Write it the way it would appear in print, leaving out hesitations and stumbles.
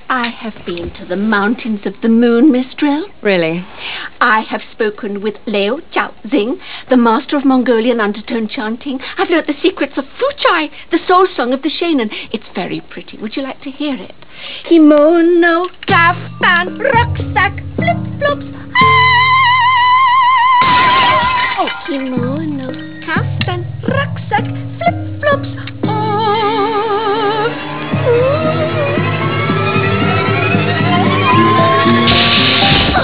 I have been to the mountains of the moon, Miss Drill. Really? I have spoken with Leo Chao Xing, the master of Mongolian undertone chanting. I've learnt the secrets of Fuchai, the soul song of the Shanan. It's very pretty. Would you like to hear it? Kimono, kaftan, rucksack, flip-flops. Ah! Oh, kimono, kaftan, rucksack,